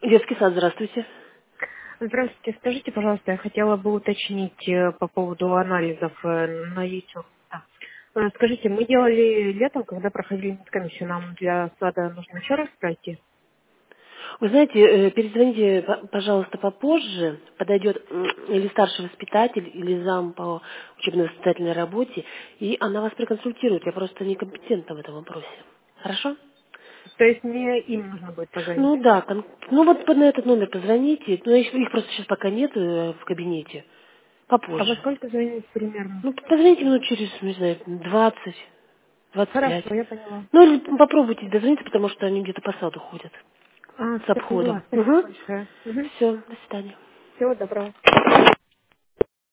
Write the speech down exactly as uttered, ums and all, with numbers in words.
Детский сад, здравствуйте. Здравствуйте. Скажите, пожалуйста, я хотела бы уточнить э, по поводу анализов э, на яйцо. Да. Э, Скажите, мы делали летом, когда проходили медкомиссию, нам для сада нужно еще раз пройти? Вы знаете, э, перезвоните, п- пожалуйста, попозже. Подойдет м, или старший воспитатель, или зам по учебно-воспитательной работе, и она вас проконсультирует. Я просто некомпетентна в этом вопросе. Хорошо? То есть мне им нужно будет позвонить. Ну да, кон- ну вот на этот номер позвоните. Ну, их, их просто сейчас пока нет э, в кабинете. А во Попозже. сколько звонить примерно? Ну, позвоните минут через, не знаю, двадцать, двадцать пять. Хорошо, я поняла. Ну, или попробуйте дозвониться, потому что они где-то по саду ходят. А, С все поняла. обходом. Спасибо Угу. большое. Угу. Все, до свидания. Всего доброго.